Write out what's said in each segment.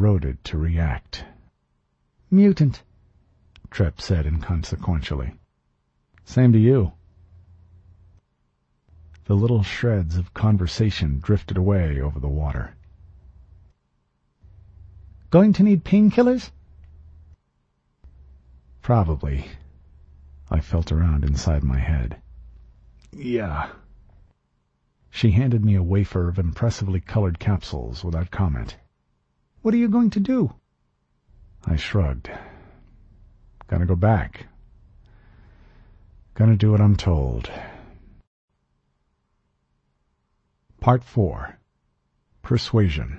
eroded to react. "Mutant," Trep said inconsequentially. "Same to you." The little shreds of conversation drifted away over the water. "Going to need painkillers?" "Probably." I felt around inside my head. "Yeah." She handed me a wafer of impressively colored capsules without comment. "What are you going to do?" I shrugged. "Gonna go back. Gonna do what I'm told." Part 4. Persuasion.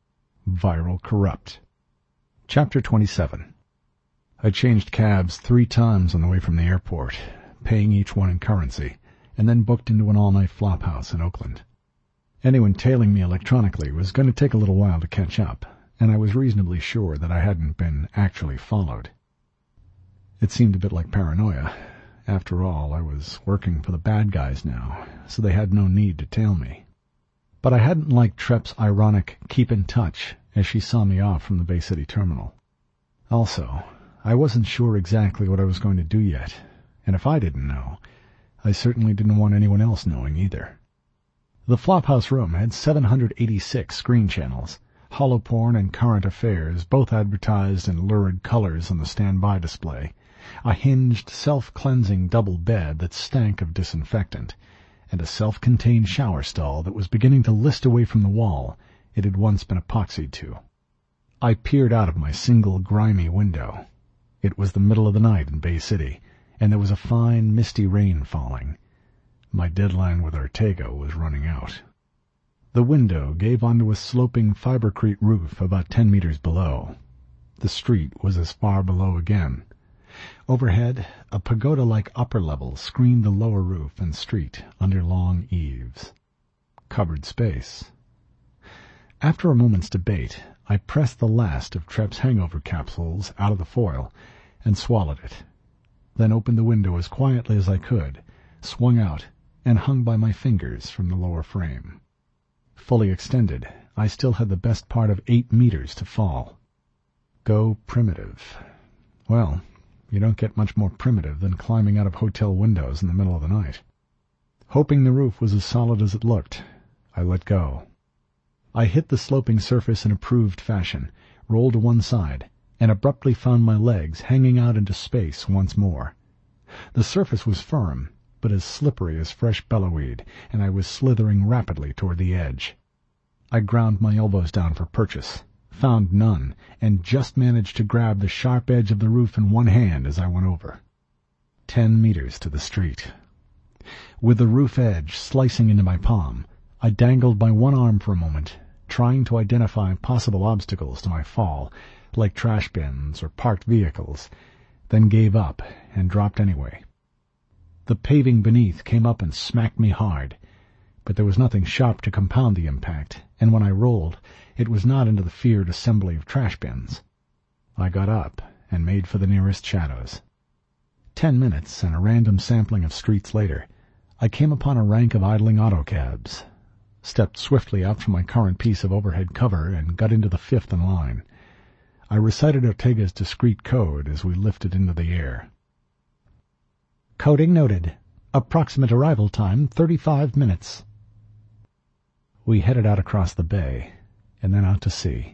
Viral Corrupt. Chapter 27. I changed cabs 3 times on the way from the airport, paying each one in currency, and then booked into an all-night flophouse in Oakland. Anyone tailing me electronically was going to take a little while to catch up, and I was reasonably sure that I hadn't been actually followed. It seemed a bit like paranoia. After all, I was working for the bad guys now, so they had no need to tail me. But I hadn't liked Trep's ironic keep in touch as she saw me off from the Bay City terminal. Also, I wasn't sure exactly what I was going to do yet, and if I didn't know, I certainly didn't want anyone else knowing either. The Flophouse room had 786 screen channels, hollow porn and current affairs, both advertised in lurid colors on the standby display, a hinged, self-cleansing double bed that stank of disinfectant, and a self-contained shower stall that was beginning to list away from the wall it had once been epoxied to. I peered out of my single grimy window. It was the middle of the night in Bay City, and there was a fine, misty rain falling. My deadline with Ortega was running out. The window gave onto a sloping fibercrete roof about 10 meters below. The street was as far below again. Overhead, a pagoda-like upper level screened the lower roof and street under long eaves. Covered space. After a moment's debate, I pressed the last of Trep's hangover capsules out of the foil and swallowed it, then opened the window as quietly as I could, swung out, and hung by my fingers from the lower frame. Fully extended, I still had the best part of 8 meters to fall. Go primitive. Well, you don't get much more primitive than climbing out of hotel windows in the middle of the night. Hoping the roof was as solid as it looked, I let go. I hit the sloping surface in approved fashion, rolled to one side, and abruptly found my legs hanging out into space once more. The surface was firm, but as slippery as fresh bellowweed, and I was slithering rapidly toward the edge. I ground my elbows down for purchase, found none, and just managed to grab the sharp edge of the roof in one hand as I went over. 10 meters to the street. With the roof edge slicing into my palm, I dangled my one arm for a moment, trying to identify possible obstacles to my fall, like trash bins or parked vehicles, then gave up and dropped anyway. The paving beneath came up and smacked me hard, but there was nothing sharp to compound the impact, and when I rolled, it was not into the feared assembly of trash bins. I got up and made for the nearest shadows. 10 minutes and a random sampling of streets later, I came upon a rank of idling autocabs, stepped swiftly out from my current piece of overhead cover, and got into the 5th in line. I recited Ortega's discreet code as we lifted into the air. "Coding noted. Approximate arrival time, 35 minutes. We headed out across the bay, and then out to sea.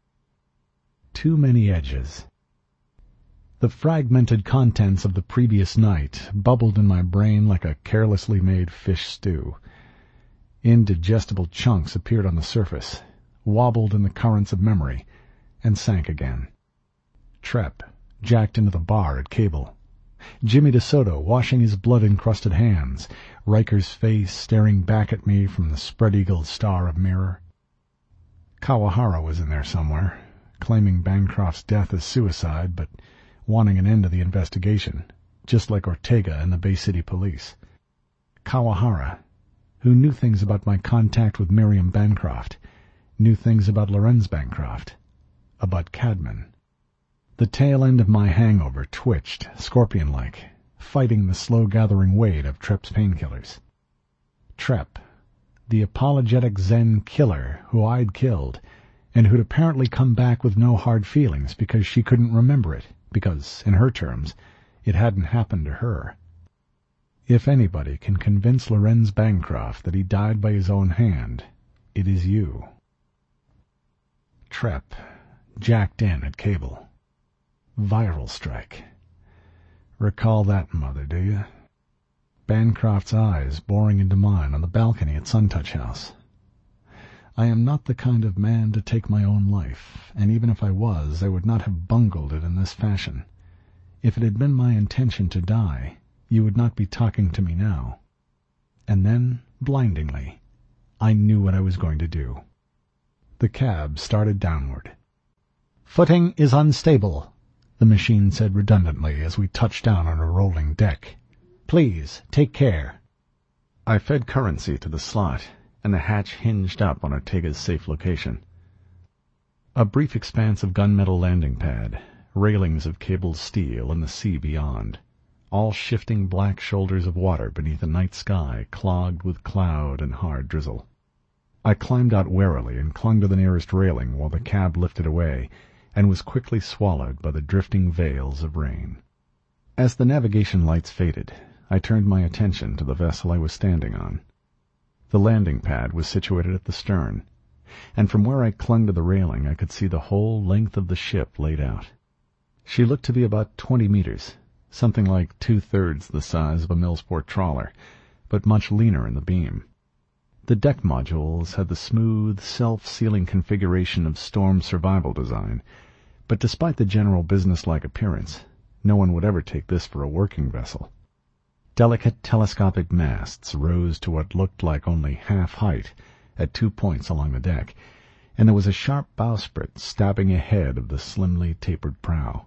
Too many edges. The fragmented contents of the previous night bubbled in my brain like a carelessly made fish stew. Indigestible chunks appeared on the surface, wobbled in the currents of memory, and sank again. Trep, jacked into the bar at Cable. Jimmy DeSoto washing his blood-encrusted hands, Riker's face staring back at me from the spread-eagled star of mirror. Kawahara was in there somewhere, claiming Bancroft's death as suicide, but wanting an end to the investigation, just like Ortega and the Bay City police. Kawahara, who knew things about my contact with Miriam Bancroft, knew things about Lorenz Bancroft, about Cadman. The tail end of my hangover twitched, scorpion-like, fighting the slow-gathering weight of Trep's painkillers. Trep, the apologetic Zen killer who I'd killed, and who'd apparently come back with no hard feelings because she couldn't remember it, because, in her terms, it hadn't happened to her. If anybody can convince Lorenz Bancroft that he died by his own hand, it is you. Trep, jacked in at cable. Viral strike. Recall that, Mother, do you? Bancroft's eyes boring into mine on the balcony at Suntouch House. I am not the kind of man to take my own life, and even if I was, I would not have bungled it in this fashion. If it had been my intention to die, you would not be talking to me now. And then, blindingly, I knew what I was going to do. The cab started downward. "Footing is unstable," the machine said redundantly as we touched down on a rolling deck. "Please, take care." I fed currency to the slot, and the hatch hinged up on Ortega's safe location. A brief expanse of gunmetal landing pad, railings of cabled steel, and the sea beyond, all shifting black shoulders of water beneath a night sky clogged with cloud and hard drizzle. I climbed out warily and clung to the nearest railing while the cab lifted away and was quickly swallowed by the drifting veils of rain. As the navigation lights faded, I turned my attention to the vessel I was standing on. The landing pad was situated at the stern, and from where I clung to the railing I could see the whole length of the ship laid out. She looked to be about 20 meters, something like 2/3 the size of a Millsport trawler, but much leaner in the beam. The deck modules had the smooth, self-sealing configuration of storm survival design, but despite the general business-like appearance, no one would ever take this for a working vessel. Delicate telescopic masts rose to what looked like only half height at 2 points along the deck, and there was a sharp bowsprit stabbing ahead of the slimly tapered prow.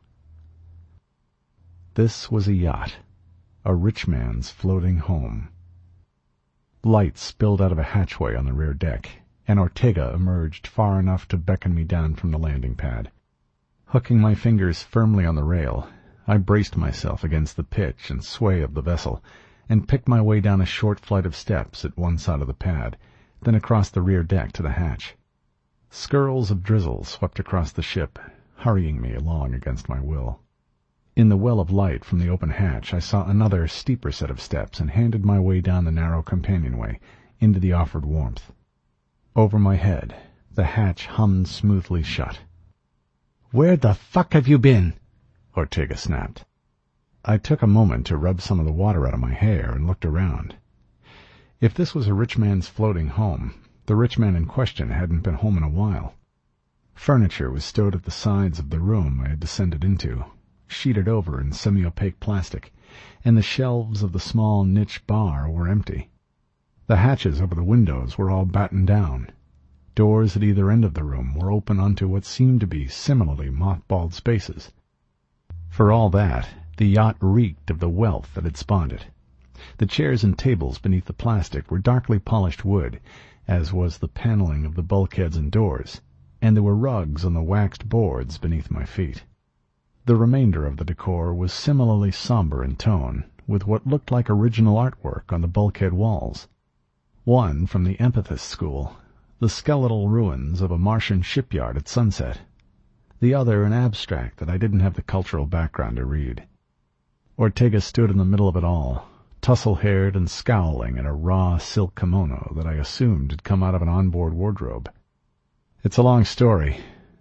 This was a yacht, a rich man's floating home. Light spilled out of a hatchway on the rear deck, and Ortega emerged far enough to beckon me down from the landing pad. Hooking my fingers firmly on the rail, I braced myself against the pitch and sway of the vessel, and picked my way down a short flight of steps at one side of the pad, then across the rear deck to the hatch. Skirls of drizzle swept across the ship, hurrying me along against my will. In the well of light from the open hatch I saw another, steeper set of steps and handed my way down the narrow companionway into the offered warmth. Over my head, the hatch hummed smoothly shut. "Where the fuck have you been?" Ortega snapped. I took a moment to rub some of the water out of my hair and looked around. If this was a rich man's floating home, the rich man in question hadn't been home in a while. Furniture was stowed at the sides of the room I had descended into, sheeted over in semi-opaque plastic, and the shelves of the small niche bar were empty. The hatches over the windows were all battened down. Doors at either end of the room were open onto what seemed to be similarly mothballed spaces. For all that, the yacht reeked of the wealth that had spawned it. The chairs and tables beneath the plastic were darkly polished wood, as was the paneling of the bulkheads and doors, and there were rugs on the waxed boards beneath my feet. The remainder of the decor was similarly somber in tone, with what looked like original artwork on the bulkhead walls. One from the Empathist school, the skeletal ruins of a Martian shipyard at sunset. The other an abstract that I didn't have the cultural background to read. Ortega stood in the middle of it all, tussle-haired and scowling at a raw silk kimono that I assumed had come out of an onboard wardrobe. "It's a long story."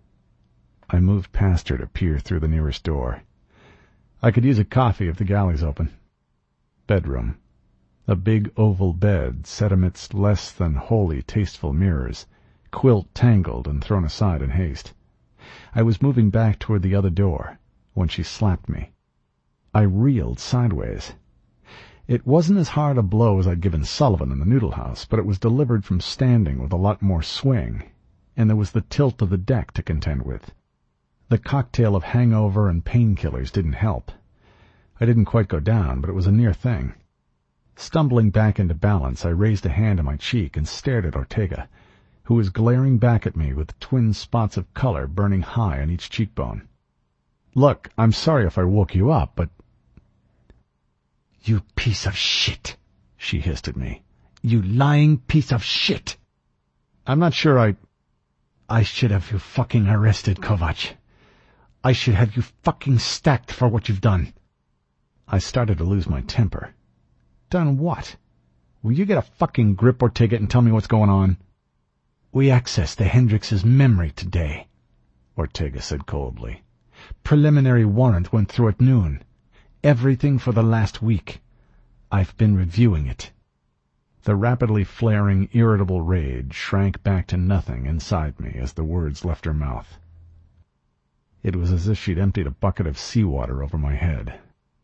I moved past her to peer through the nearest door. "I could use a coffee if the galley's open." Bedroom. A big oval bed set amidst less than wholly tasteful mirrors, quilt tangled and thrown aside in haste. I was moving back toward the other door when she slapped me. I reeled sideways. It wasn't as hard a blow as I'd given Sullivan in the Noodle House, but it was delivered from standing with a lot more swing, and there was the tilt of the deck to contend with. The cocktail of hangover and painkillers didn't help. I didn't quite go down, but it was a near thing. Stumbling back into balance, I raised a hand to my cheek and stared at Ortega, who was glaring back at me with twin spots of color burning high on each cheekbone. "Look, I'm sorry if I woke you up, but—" "You piece of shit," she hissed at me. "You lying piece of shit." "I'm not sure I should have you fucking arrested, Kovac. I should have you fucking stacked for what you've done. I started to lose my temper. Done what? Will you get a fucking grip, Ortega, and tell me what's going on? We accessed the Hendricks' memory today, Ortega said coldly. Preliminary warrant went through at noon. Everything for the last week. I've been reviewing it. The rapidly flaring, irritable rage shrank back to nothing inside me as the words left her mouth. It was as if she'd emptied a bucket of seawater over my head.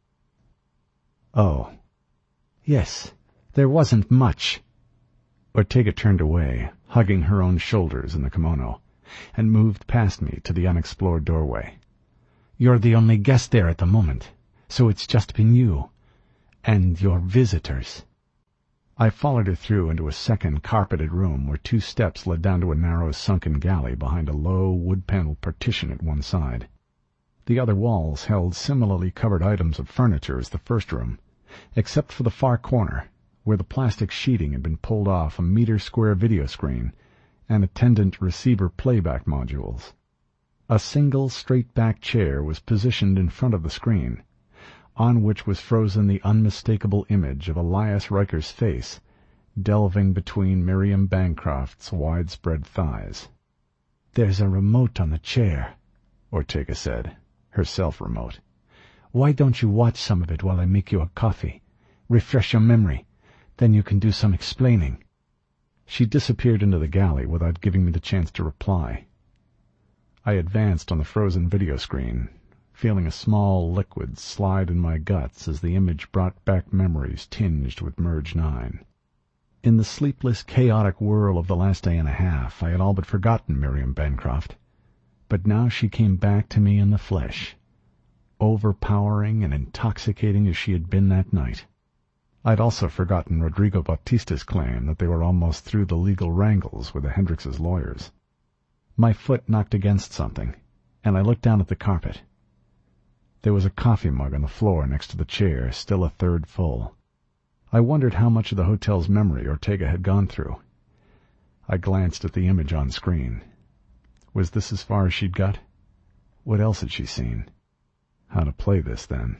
Oh. Yes, there wasn't much. Ortega turned away, hugging her own shoulders in the kimono, and moved past me to the unexplored doorway. You're the only guest there at the moment, so it's just been you and your visitors. I followed her through into a second carpeted room where 2 steps led down to a narrow sunken galley behind a low wood-paneled partition at one side. The other walls held similarly covered items of furniture as the first room, except for the far corner, where the plastic sheeting had been pulled off a meter-square video screen and attendant receiver playback modules. A single straight-back chair was positioned in front of the screen, on which was frozen the unmistakable image of Elias Riker's face, delving between Miriam Bancroft's widespread thighs. There's a remote on the chair, Ortega said, her self-remote. Why don't you watch some of it while I make you a coffee? Refresh your memory. Then you can do some explaining. She disappeared into the galley without giving me the chance to reply. I advanced on the frozen video screen, feeling a small liquid slide in my guts as the image brought back memories tinged with Merge 9. In the sleepless, chaotic whirl of the last day and a half, I had all but forgotten Miriam Bancroft. But now she came back to me in the flesh, overpowering and intoxicating as she had been that night. I'd also forgotten Rodrigo Bautista's claim that they were almost through the legal wrangles with the Hendricks' lawyers. My foot knocked against something, and I looked down at the carpet. There was a coffee mug on the floor next to the chair, still a third full. I wondered how much of the hotel's memory Ortega had gone through. I glanced at the image on screen. Was this as far as she'd got? What else had she seen? How to play this, then?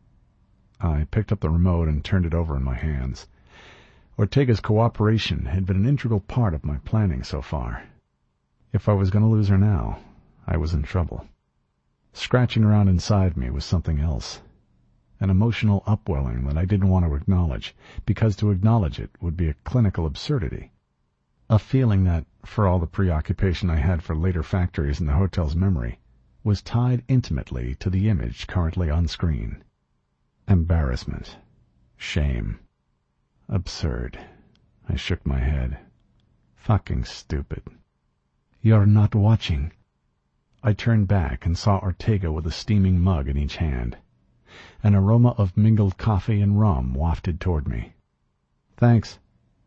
I picked up the remote and turned it over in my hands. Ortega's cooperation had been an integral part of my planning so far. If I was going to lose her now, I was in trouble. Scratching around inside me was something else. An emotional upwelling that I didn't want to acknowledge, because to acknowledge it would be a clinical absurdity. A feeling that, for all the preoccupation I had for later factories in the hotel's memory, was tied intimately to the image currently on screen. Embarrassment. Shame. Absurd. I shook my head. Fucking stupid. You're not watching. I turned back and saw Ortega with a steaming mug in each hand. An aroma of mingled coffee and rum wafted toward me. Thanks.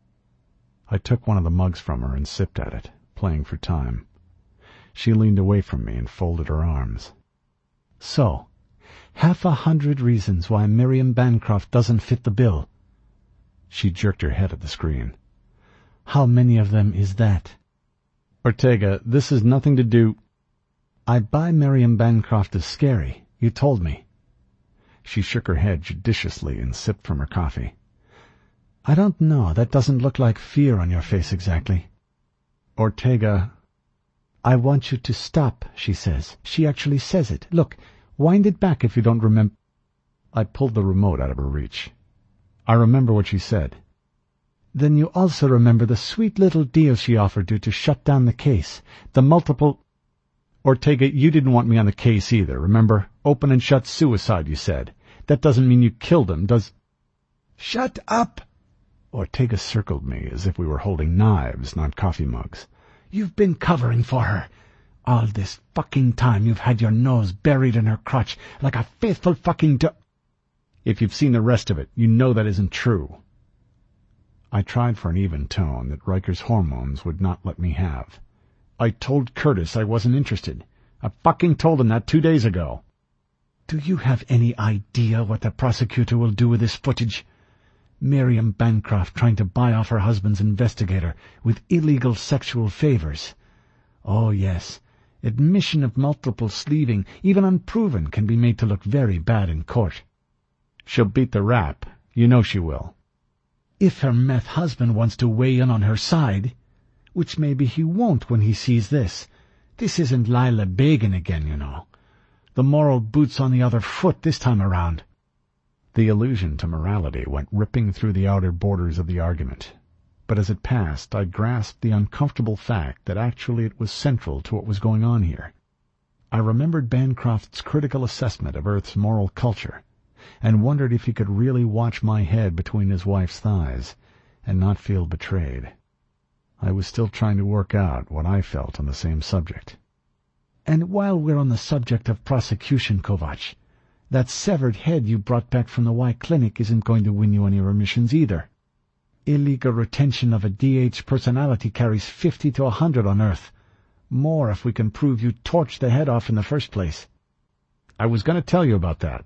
I took one of the mugs from her and sipped at it, playing for time. She leaned away from me and folded her arms. So, 100 reasons why Miriam Bancroft doesn't fit the bill. She jerked her head at the screen. How many of them is that? Ortega, this has nothing to do... I buy Miriam Bancroft as scary. You told me. She shook her head judiciously and sipped from her coffee. I don't know. That doesn't look like fear on your face exactly. Ortega... I want you to stop, she says. She actually says it. Look, wind it back if you don't remember. I pulled the remote out of her reach. I remember what she said. Then you also remember the sweet little deal she offered you to shut down the case. The multiple... Ortega, you didn't want me on the case either, remember? Open and shut suicide, you said. That doesn't mean you killed him, does... Shut up! Ortega circled me as if we were holding knives, not coffee mugs. You've been covering for her. All this fucking time you've had your nose buried in her crotch like a faithful fucking If you've seen the rest of it, you know that isn't true. I tried for an even tone that Riker's hormones would not let me have. I told Curtis I wasn't interested. I fucking told him that 2 days ago. Do you have any idea what the prosecutor will do with this footage? Miriam Bancroft trying to buy off her husband's investigator with illegal sexual favors. Oh, yes. Admission of multiple sleeving, even unproven, can be made to look very bad in court. She'll beat the rap. You know she will. If her meth husband wants to weigh in on her side, which maybe he won't when he sees this. This isn't Lila Begin again, you know. The moral boot's on the other foot this time around. The allusion to morality went ripping through the outer borders of the argument. But as it passed, I grasped the uncomfortable fact that actually it was central to what was going on here. I remembered Bancroft's critical assessment of Earth's moral culture, and wondered if he could really watch my head between his wife's thighs and not feel betrayed. I was still trying to work out what I felt on the same subject. And while we're on the subject of prosecution, Kovac, that severed head you brought back from the Y Clinic isn't going to win you any remissions either. Illegal retention of a DH personality carries 50 to 100 on Earth. More if we can prove you torched the head off in the first place. I was going to tell you about that.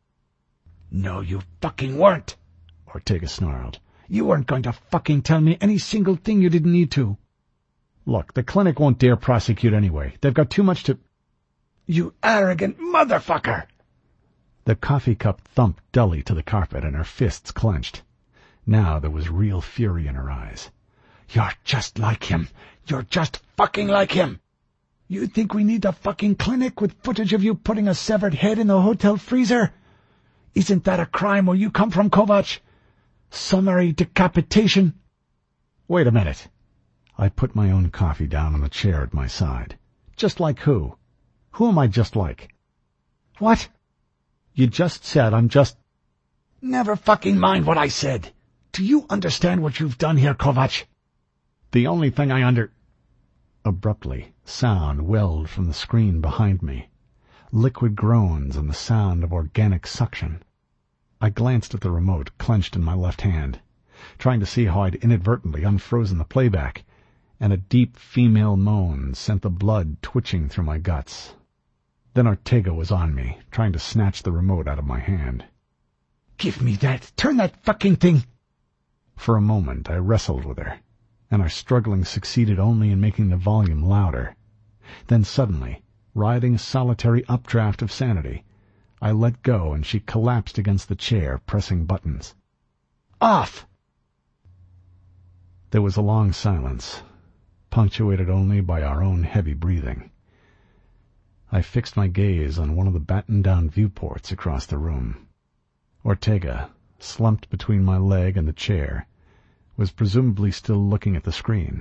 No, you fucking weren't, Ortega snarled. You weren't going to fucking tell me any single thing you didn't need to. Look, the clinic won't dare prosecute anyway. They've got too much to... You arrogant motherfucker! The coffee cup thumped dully to the carpet and her fists clenched. Now there was real fury in her eyes. You're just like him. You're just fucking like him. You think we need the fucking clinic with footage of you putting a severed head in the hotel freezer? Isn't that a crime where you come from, Kovac? Summary decapitation? Wait a minute. I put my own coffee down on the chair at my side. Just like who? Who am I just like? What? You just said I'm just... Never fucking mind what I said. Do you understand what you've done here, Kovac? The only thing I Abruptly, sound welled from the screen behind me. Liquid groans and the sound of organic suction. I glanced at the remote clenched in my left hand, trying to see how I'd inadvertently unfrozen the playback, and a deep female moan sent the blood twitching through my guts. Then Ortega was on me, trying to snatch the remote out of my hand. Give me that! Turn that fucking thing! For a moment I wrestled with her, and our struggling succeeded only in making the volume louder. Then suddenly, riding a solitary updraft of sanity, I let go and she collapsed against the chair, pressing buttons. Off! There was a long silence, punctuated only by our own heavy breathing. I fixed my gaze on one of the battened-down viewports across the room. Ortega, slumped between my leg and the chair, was presumably still looking at the screen.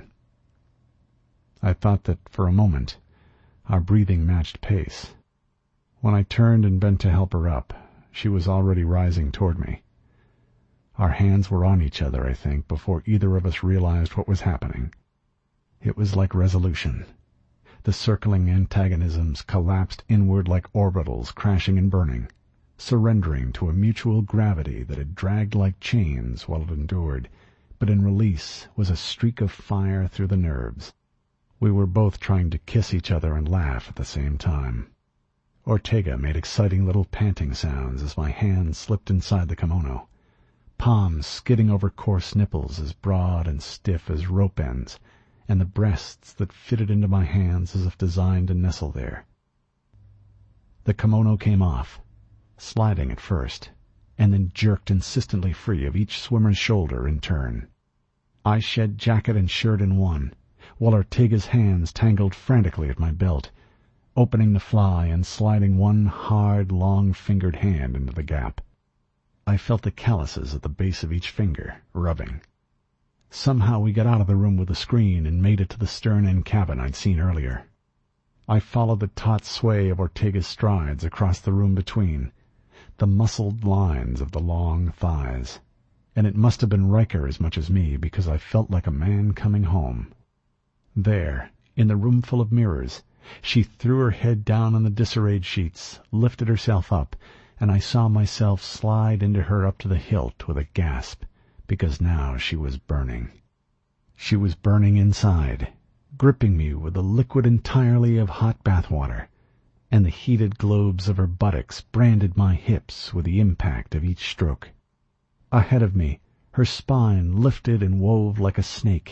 I thought that, for a moment, our breathing matched pace. When I turned and bent to help her up, she was already rising toward me. Our hands were on each other, I think, before either of us realized what was happening. It was like resolution. The circling antagonisms collapsed inward like orbitals crashing and burning, surrendering to a mutual gravity that had dragged like chains while it endured, but in release was a streak of fire through the nerves. We were both trying to kiss each other and laugh at the same time. Ortega made exciting little panting sounds as my hands slipped inside the kimono, palms skidding over coarse nipples as broad and stiff as rope ends, and the breasts that fitted into my hands as if designed to nestle there. The kimono came off, sliding at first, and then jerked insistently free of each swimmer's shoulder in turn. I shed jacket and shirt in one, while Ortega's hands tangled frantically at my belt, opening the fly and sliding one hard, long-fingered hand into the gap. I felt the calluses at the base of each finger, rubbing. Somehow we got out of the room with the screen and made it to the stern-end cabin I'd seen earlier. I followed the taut sway of Ortega's strides across the room between, the muscled lines of the long thighs, and it must have been Riker as much as me, because I felt like a man coming home. There, in the room full of mirrors, she threw her head down on the disarrayed sheets, lifted herself up, and I saw myself slide into her up to the hilt with a gasp, because now she was burning. She was burning inside, gripping me with the liquid entirely of hot bath water, and the heated globes of her buttocks branded my hips with the impact of each stroke. Ahead of me, her spine lifted and wove like a snake,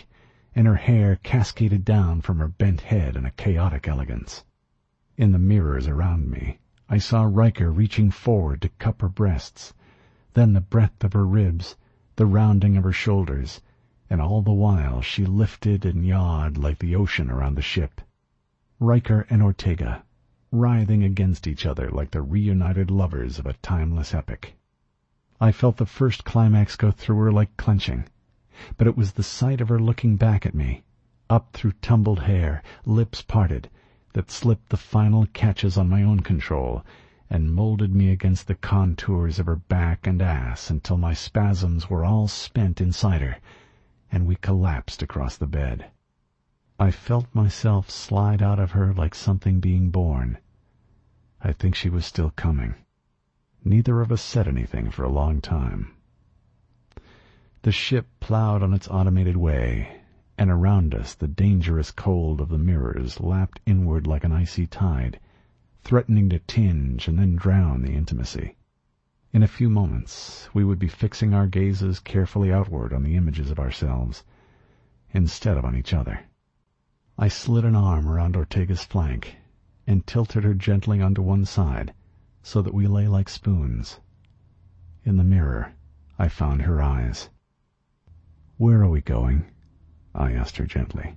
and her hair cascaded down from her bent head in a chaotic elegance. In the mirrors around me, I saw Riker reaching forward to cup her breasts, then the breadth of her ribs, the rounding of her shoulders, and all the while she lifted and yawed like the ocean around the ship. Riker and Ortega, writhing against each other like the reunited lovers of a timeless epic. I felt the first climax go through her like clenching, but it was the sight of her looking back at me, up through tumbled hair, lips parted, that slipped the final catches on my own control and molded me against the contours of her back and ass until my spasms were all spent inside her, and we collapsed across the bed. I felt myself slide out of her like something being born. I think she was still coming. Neither of us said anything for a long time. The ship plowed on its automated way, and around us the dangerous cold of the mirrors lapped inward like an icy tide, threatening to tinge and then drown the intimacy. In a few moments we would be fixing our gazes carefully outward on the images of ourselves, instead of on each other. I slid an arm around Ortega's flank and tilted her gently onto one side so that we lay like spoons. In the mirror I found her eyes. "Where are we going?" I asked her gently.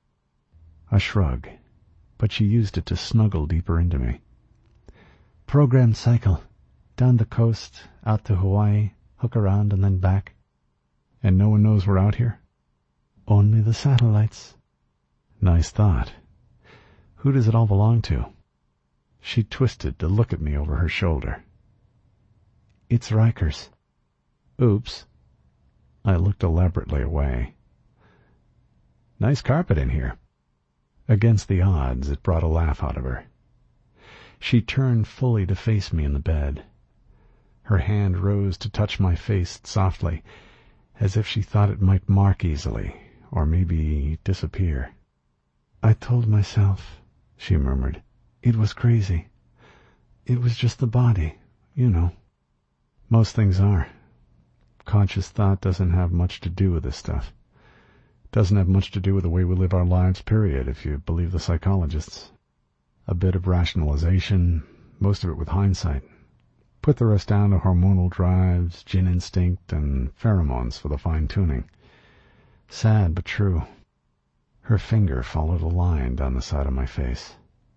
A shrug, but she used it to snuggle deeper into me. "Programmed cycle. Down the coast, out to Hawaii, hook around and then back." "And no one knows we're out here?" "Only the satellites." "Nice thought. Who does it all belong to?" She twisted to look at me over her shoulder. "It's Riker's." "Oops." I looked elaborately away. "Nice carpet in here." Against the odds, it brought a laugh out of her. She turned fully to face me in the bed. Her hand rose to touch my face softly, as if she thought it might mark easily, or maybe disappear. "I told myself," she murmured, "it was crazy. It was just the body, you know." "Most things are. Conscious thought doesn't have much to do with this stuff. Doesn't have much to do with the way we live our lives, period, if you believe the psychologists. A bit of rationalization, most of it with hindsight. Put the rest down to hormonal drives, gene instinct, and pheromones for the fine-tuning. Sad but true." Her finger followed a line down the side of my face.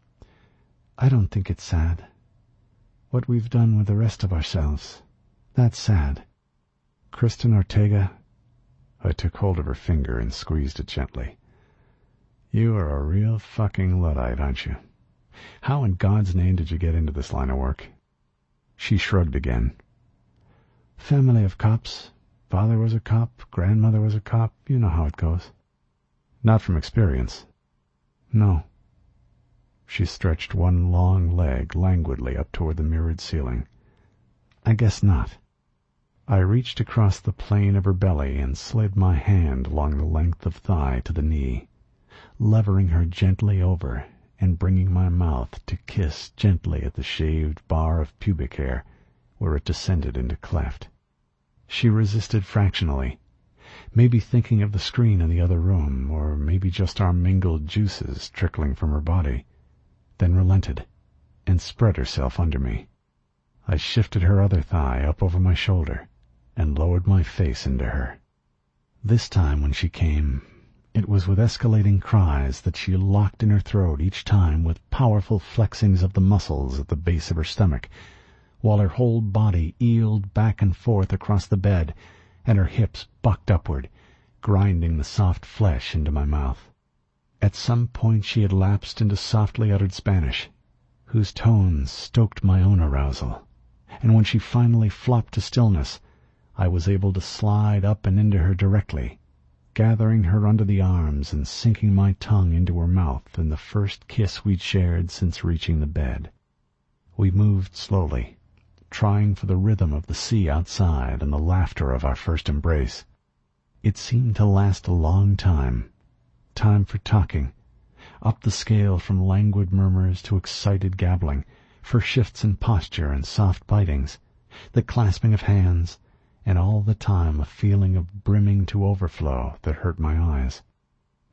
"I don't think it's sad. What we've done with the rest of ourselves, that's sad." "Kristen Ortega," I took hold of her finger and squeezed it gently. "You are a real fucking Luddite, aren't you? How in God's name did you get into this line of work?" She shrugged again. "Family of cops. Father was a cop, grandmother was a cop. You know how it goes." "Not from experience?" "No." She stretched one long leg languidly up toward the mirrored ceiling. "I guess not." I reached across the plane of her belly and slid my hand along the length of thigh to the knee, levering her gently over and bringing my mouth to kiss gently at the shaved bar of pubic hair where it descended into cleft. She resisted fractionally, maybe thinking of the screen in the other room, or maybe just our mingled juices trickling from her body, then relented and spread herself under me. I shifted her other thigh up over my shoulder and lowered my face into her. This time when she came, it was with escalating cries that she locked in her throat each time with powerful flexings of the muscles at the base of her stomach, while her whole body eeled back and forth across the bed and her hips bucked upward, grinding the soft flesh into my mouth. At some point she had lapsed into softly uttered Spanish, whose tones stoked my own arousal, and when she finally flopped to stillness, I was able to slide up and into her directly, gathering her under the arms and sinking my tongue into her mouth in the first kiss we'd shared since reaching the bed. We moved slowly, trying for the rhythm of the sea outside and the laughter of our first embrace. It seemed to last a long time for talking, up the scale from languid murmurs to excited gabbling, for shifts in posture and soft bitings, the clasping of hands, and all the time a feeling of brimming to overflow that hurt my eyes.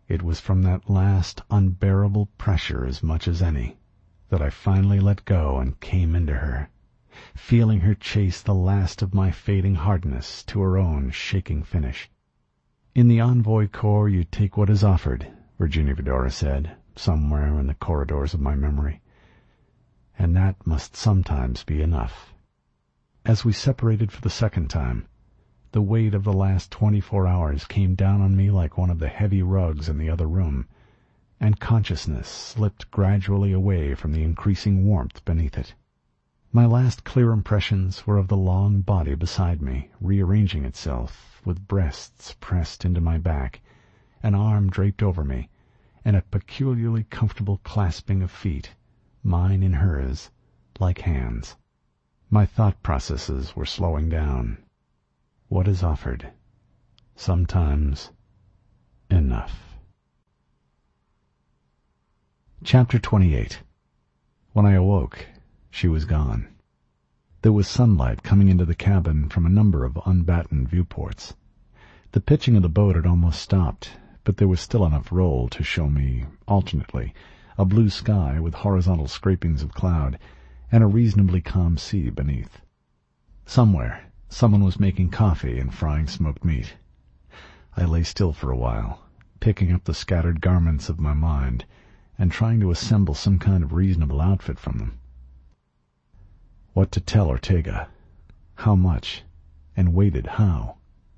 It was from that last unbearable pressure as much as any that I finally let go and came into her, feeling her chase the last of my fading hardness to her own shaking finish. In the Envoy Corps you take what is offered, Virginia Vidora said, somewhere in the corridors of my memory. And that must sometimes be enough. As we separated for the second time, the weight of the last 24 hours came down on me like one of the heavy rugs in the other room, and consciousness slipped gradually away from the increasing warmth beneath it. My last clear impressions were of the long body beside me, rearranging itself, with breasts pressed into my back, an arm draped over me, and a peculiarly comfortable clasping of feet, mine in hers, like hands. My thought processes were slowing down. What is offered? Sometimes enough. Chapter 28. When I awoke, she was gone. There was sunlight coming into the cabin from a number of unbattened viewports. The pitching of the boat had almost stopped, but there was still enough roll to show me, alternately, a blue sky with horizontal scrapings of cloud, and a reasonably calm sea beneath. Somewhere, someone was making coffee and frying smoked meat. I lay still for a while, picking up the scattered garments of my mind and trying to assemble some kind of reasonable outfit from them. What to tell Ortega? How much? And weighted how?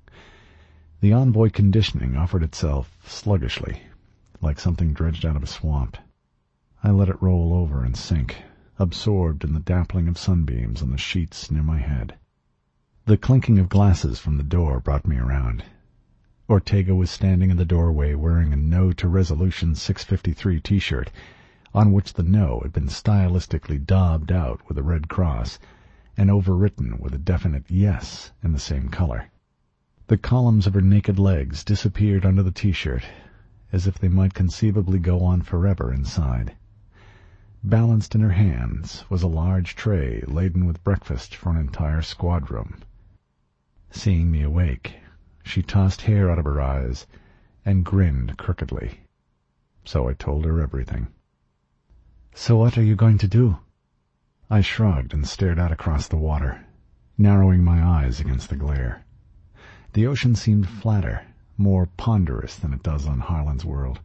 The Envoy conditioning offered itself sluggishly, like something dredged out of a swamp. I let it roll over and sink, absorbed in the dappling of sunbeams on the sheets near my head. The clinking of glasses from the door brought me around. Ortega was standing in the doorway wearing a No to Resolution 653 T-shirt, on which the No had been stylistically daubed out with a red cross and overwritten with a definite Yes in the same color. The columns of her naked legs disappeared under the T-shirt, as if they might conceivably go on forever inside. Balanced in her hands was a large tray laden with breakfast for an entire squadron. Seeing me awake, she tossed hair out of her eyes and grinned crookedly. So I told her everything. "So what are you going to do?" I shrugged and stared out across the water, narrowing my eyes against the glare. The ocean seemed flatter, more ponderous than it does on Harlan's World.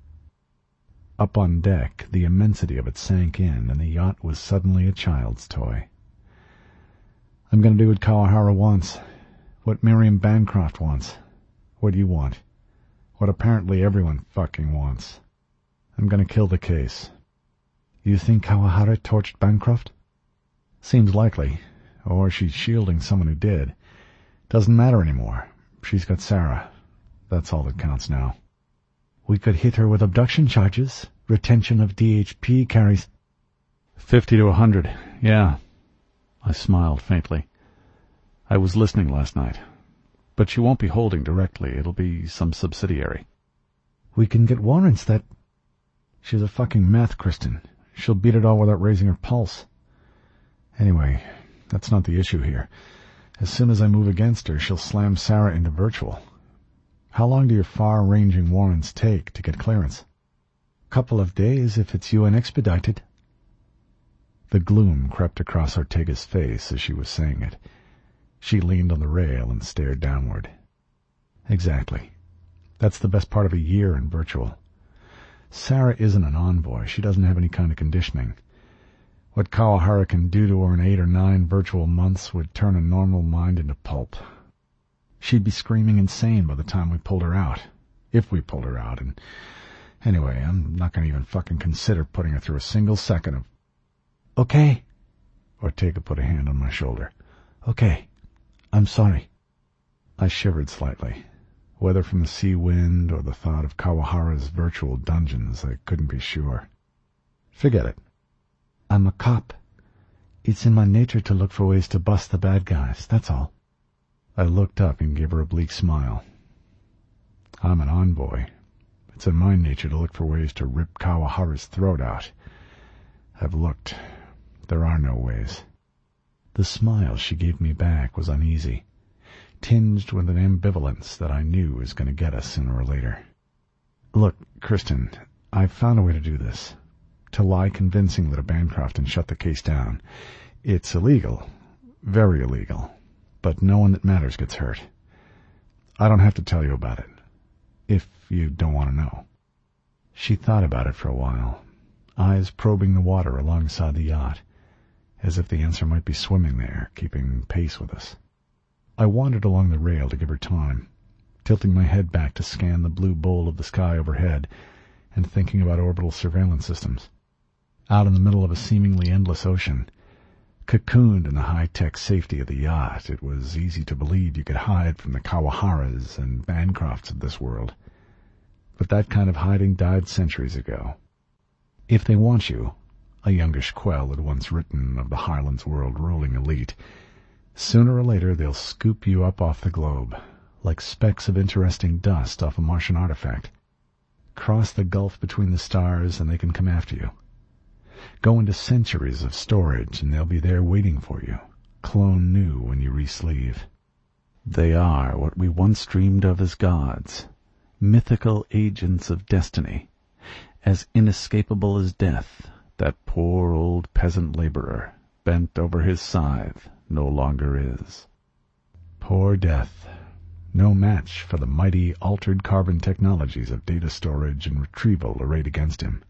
Up on deck, the immensity of it sank in, and the yacht was suddenly a child's toy. "I'm going to do what Kawahara wants, what Miriam Bancroft wants, what you want, what apparently everyone fucking wants. I'm going to kill the case." "You think Kawahara torched Bancroft?" "Seems likely, or she's shielding someone who did. Doesn't matter anymore. She's got Sarah. That's all that counts now." "We could hit her with abduction charges. Retention of DHP carries 50 to 100, yeah." I smiled faintly. "I was listening last night. But she won't be holding directly. It'll be some subsidiary." "We can get warrants that—" "She's a fucking meth, Kristen. She'll beat it all without raising her pulse. Anyway, that's not the issue here. As soon as I move against her, she'll slam Sarah into virtual. How long do your far-ranging warrants take to get clearance?" "Couple of days if it's UN expedited." The gloom crept across Ortega's face as she was saying it. She leaned on the rail and stared downward. "Exactly. That's the best part of a year in virtual. Sarah isn't an envoy. She doesn't have any kind of conditioning. What Kawahara can do to her in 8 or 9 virtual months would turn a normal mind into pulp. She'd be screaming insane by the time we pulled her out. If we pulled her out, and anyway, I'm not going to even fucking consider putting her through a single second of—" "Okay." Ortega put a hand on my shoulder. "Okay. I'm sorry." I shivered slightly. Whether from the sea wind or the thought of Kawahara's virtual dungeons, I couldn't be sure. "Forget it." "I'm a cop. It's in my nature to look for ways to bust the bad guys, that's all." I looked up and gave her a bleak smile. "I'm an envoy. It's in my nature to look for ways to rip Kawahara's throat out. I've looked. There are no ways." The smile she gave me back was uneasy, tinged with an ambivalence that I knew was going to get us sooner or later. Look, Kirsten, I've found a way to do this. To lie convincingly to Bancroft and shut the case down. It's illegal. Very illegal. But no one that matters gets hurt. I don't have to tell you about it. If you don't want to know. She thought about it for a while, eyes probing the water alongside the yacht, as if the answer might be swimming there, keeping pace with us. I wandered along the rail to give her time, tilting my head back to scan the blue bowl of the sky overhead and thinking about orbital surveillance systems. Out in the middle of a seemingly endless ocean, cocooned in the high-tech safety of the yacht, it was easy to believe you could hide from the Kawaharas and Bancrofts of this world. But that kind of hiding died centuries ago. If they want you, a youngish Quell had once written of the Highlands world ruling elite, sooner or later they'll scoop you up off the globe, like specks of interesting dust off a Martian artifact. Cross the gulf between the stars and they can come after you. Go into centuries of storage and they'll be there waiting for you, clone new when you re-sleeve. They are what we once dreamed of as gods, mythical agents of destiny, as inescapable as death. That poor old peasant laborer, bent over his scythe, no longer is. Poor Death, no match for the mighty altered carbon technologies of data storage and retrieval arrayed against him.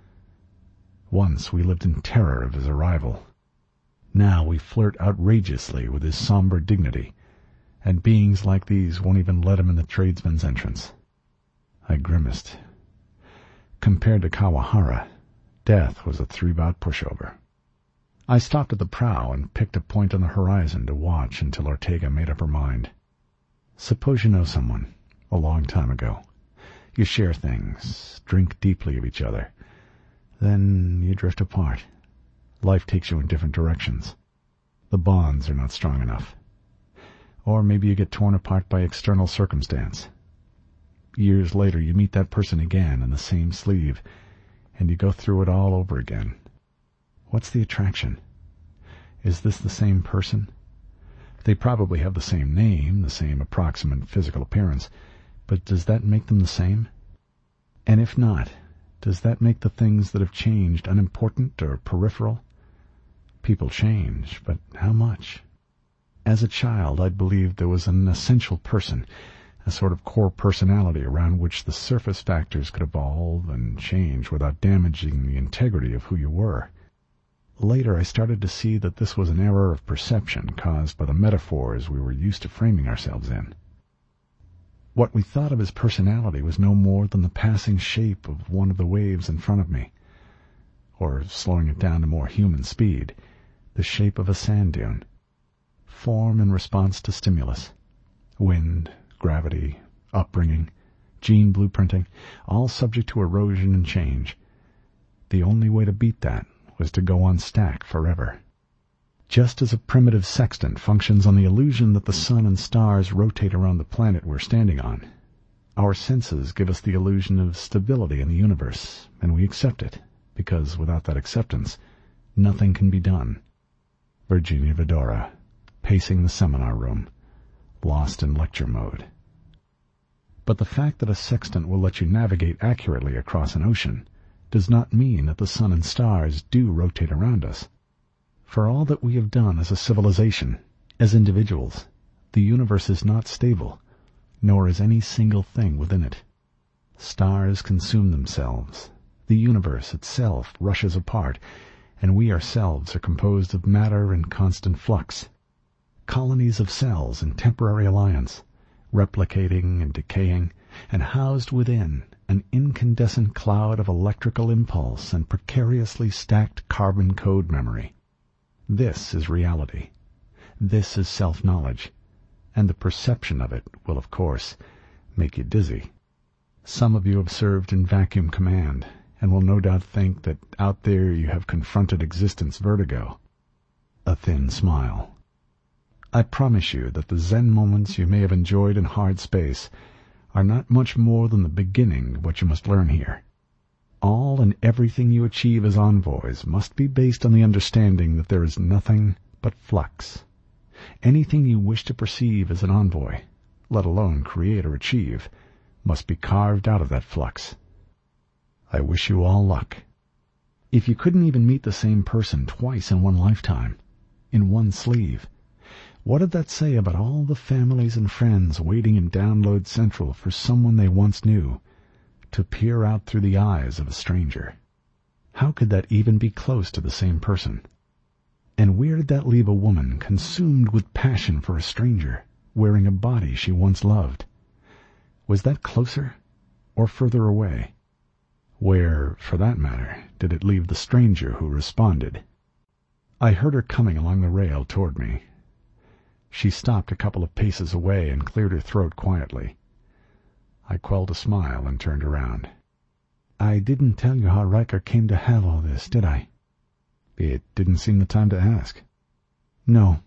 Once we lived in terror of his arrival. Now we flirt outrageously with his somber dignity, and beings like these won't even let him in the tradesman's entrance. I grimaced. Compared to Kawahara, Death was a 3-bout pushover. I stopped at the prow and picked a point on the horizon to watch until Ortega made up her mind. Suppose you know someone, a long time ago. You share things, drink deeply of each other. Then you drift apart. Life takes you in different directions. The bonds are not strong enough. Or maybe you get torn apart by external circumstance. Years later you meet that person again in the same sleeve, and you go through it all over again. What's the attraction? Is this the same person? They probably have the same name, the same approximate physical appearance, but does that make them the same? And if not, does that make the things that have changed unimportant or peripheral? People change, but how much? As a child, I'd believed there was an essential person, a sort of core personality around which the surface factors could evolve and change without damaging the integrity of who you were. Later I started to see that this was an error of perception caused by the metaphors we were used to framing ourselves in. What we thought of as personality was no more than the passing shape of one of the waves in front of me, or, slowing it down to more human speed, the shape of a sand dune. Form in response to stimulus. Wind, gravity, upbringing, gene blueprinting, all subject to erosion and change. The only way to beat that was to go on stack forever. Just as a primitive sextant functions on the illusion that the sun and stars rotate around the planet we're standing on, our senses give us the illusion of stability in the universe, and we accept it, because without that acceptance, nothing can be done. Virginia Vidora, pacing the seminar room, lost in lecture mode. But the fact that a sextant will let you navigate accurately across an ocean does not mean that the sun and stars do rotate around us. For all that we have done as a civilization, as individuals, the universe is not stable, nor is any single thing within it. Stars consume themselves, the universe itself rushes apart, and we ourselves are composed of matter in constant flux. Colonies of cells in temporary alliance, replicating and decaying, and housed within an incandescent cloud of electrical impulse and precariously stacked carbon code memory. This is reality. This is self-knowledge, and the perception of it will, of course, make you dizzy. Some of you have served in vacuum command, and will no doubt think that out there you have confronted existence vertigo. A thin smile. I promise you that the Zen moments you may have enjoyed in hard space are not much more than the beginning of what you must learn here. All and everything you achieve as envoys must be based on the understanding that there is nothing but flux. Anything you wish to perceive as an envoy, let alone create or achieve, must be carved out of that flux. I wish you all luck. If you couldn't even meet the same person twice in one lifetime, in one sleeve, what did that say about all the families and friends waiting in Download Central for someone they once knew to peer out through the eyes of a stranger? How could that even be close to the same person? And where did that leave a woman consumed with passion for a stranger, wearing a body she once loved? Was that closer or further away? Where, for that matter, did it leave the stranger who responded? I heard her coming along the rail toward me. She stopped a couple of paces away and cleared her throat quietly. I quelled a smile and turned around. I didn't tell you how Riker came to have all this, did I? It didn't seem the time to ask. No.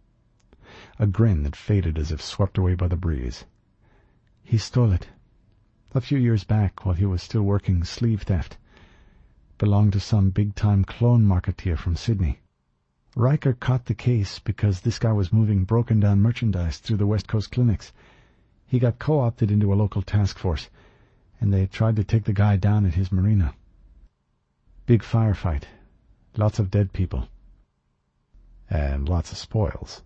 A grin that faded as if swept away by the breeze. He stole it. A few years back, while he was still working sleeve theft. Belonged to some big-time clone marketeer from Sydney. Riker caught the case because this guy was moving broken-down merchandise through the West Coast clinics. He got co-opted into a local task force, and they tried to take the guy down at his marina. Big firefight. Lots of dead people. And lots of spoils.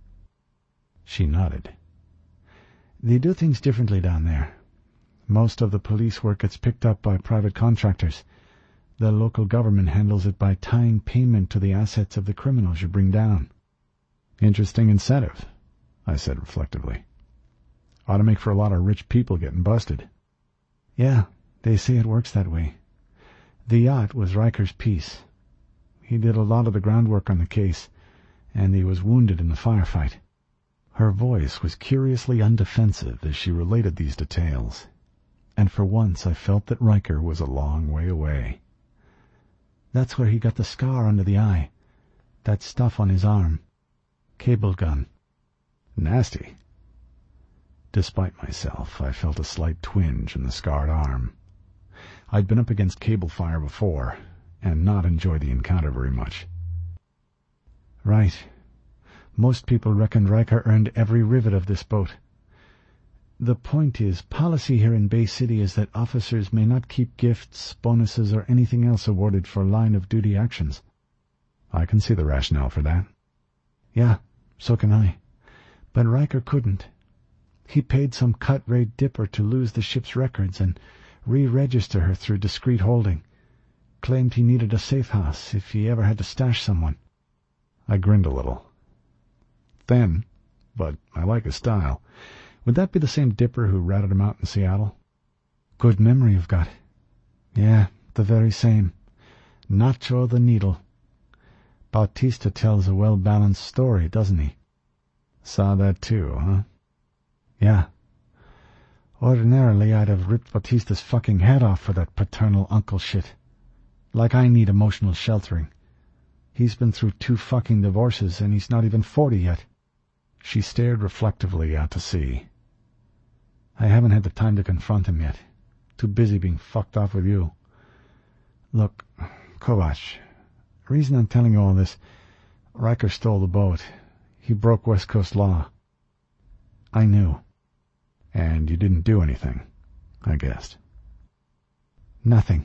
She nodded. They do things differently down there. Most of the police work gets picked up by private contractors. The local government handles it by tying payment to the assets of the criminals you bring down. Interesting incentive, I said reflectively. Ought to make for a lot of rich people getting busted. Yeah, they say it works that way. The yacht was Riker's piece. He did a lot of the groundwork on the case, and he was wounded in the firefight. Her voice was curiously undefensive as she related these details, and for once I felt that Riker was a long way away. That's where he got the scar under the eye. That stuff on his arm. Cable gun. Nasty. Despite myself, I felt a slight twinge in the scarred arm. I'd been up against cable fire before, and not enjoyed the encounter very much. Right. Most people reckon Riker earned every rivet of this boat. The point is, policy here in Bay City is that officers may not keep gifts, bonuses, or anything else awarded for line-of-duty actions. I can see the rationale for that. Yeah, so can I. But Riker couldn't. He paid some cut-rate dipper to lose the ship's records and re-register her through discreet holding. Claimed he needed a safe house if he ever had to stash someone. I grinned a little. Thin, but I like his style. Would that be the same dipper who ratted him out in Seattle? Good memory you've got. Yeah, the very same. Nacho the Needle. Bautista tells a well-balanced story, doesn't he? Saw that too, huh? Yeah. Ordinarily, I'd have ripped Bautista's fucking head off for that paternal uncle shit. Like I need emotional sheltering. He's been through 2 fucking divorces, and he's not even 40 yet. She stared reflectively out to sea. I haven't had the time to confront him yet. Too busy being fucked off with you. Look, Kovac, the reason I'm telling you all this, Riker stole the boat. He broke West Coast law. I knew. And you didn't do anything, I guessed. Nothing.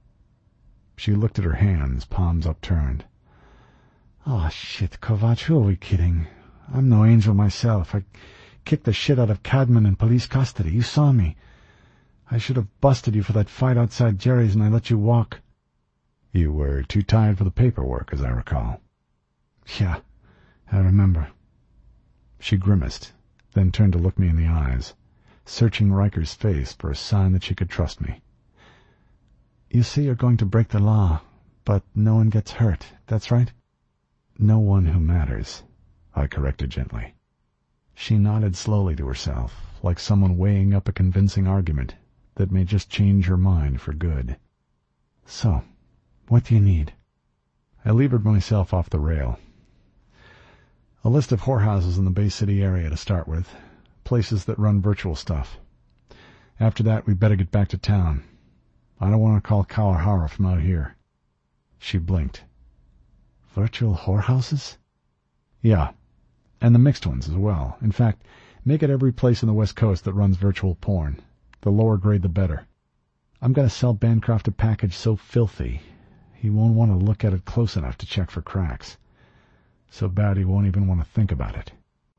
She looked at her hands, palms upturned. Oh, shit, Kovac, who are we kidding? I'm no angel myself. I kicked the shit out of Cadman in police custody. You saw me. I should have busted you for that fight outside Jerry's, and I let you walk. You were too tired for the paperwork, as I recall. Yeah, I remember. She grimaced, then turned to look me in the eyes, searching Riker's face for a sign that she could trust me. You say you're going to break the law, but no one gets hurt, that's right? No one who matters, I corrected gently. She nodded slowly to herself, like someone weighing up a convincing argument that may just change her mind for good. So, what do you need? I levered myself off the rail. A list of whorehouses in the Bay City area to start with, places that run virtual stuff. After that, we'd better get back to town. I don't want to call Kawahara from out here. She blinked. Virtual whorehouses? Yeah, and the mixed ones as well. In fact, make it every place in the West Coast that runs virtual porn. The lower grade the better. I'm going to sell Bancroft a package so filthy he won't want to look at it close enough to check for cracks. So bad he won't even want to think about it.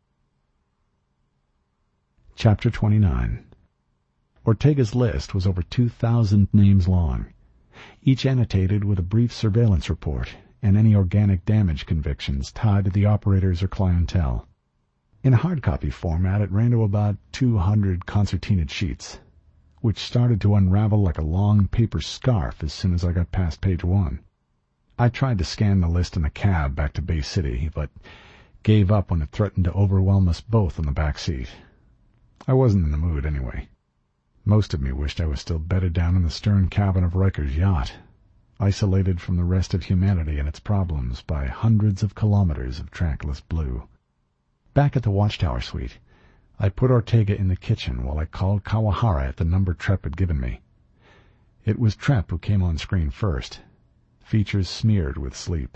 Chapter 29. Ortega's list was over 2,000 names long, each annotated with a brief surveillance report and any organic damage convictions tied to the operators or clientele. In hard copy format, it ran to about 200 concertinaed sheets, which started to unravel like a long paper scarf as soon as I got past page 1. I tried to scan the list in a cab back to Bay City, but gave up when it threatened to overwhelm us both in the back seat. I wasn't in the mood anyway. Most of me wished I was still bedded down in the stern cabin of Riker's yacht, isolated from the rest of humanity and its problems by hundreds of kilometers of trackless blue. Back at the Watchtower suite, I put Ortega in the kitchen while I called Kawahara at the number Trepp had given me. It was Trepp who came on screen first, features smeared with sleep.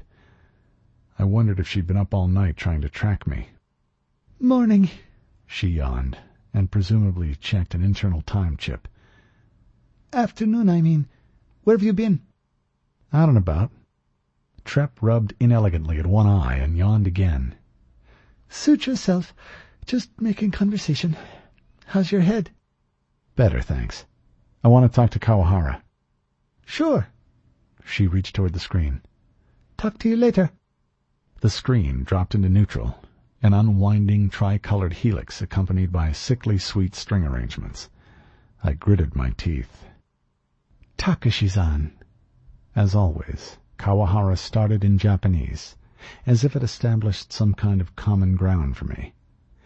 I wondered if she'd been up all night trying to track me. "Morning," she yawned, and presumably checked an internal time chip. "Afternoon, I mean. Where have you been?" "Out and about." Trepp rubbed inelegantly at one eye and yawned again. "Suit yourself. Just making conversation. How's your head?" "Better, thanks. I want to talk to Kawahara." "Sure." She reached toward the screen. "Talk to you later." The screen dropped into neutral, an unwinding tricolored helix accompanied by sickly sweet string arrangements. I gritted my teeth. "Takashi's-san." As always, Kawahara started in Japanese, as if it established some kind of common ground for me.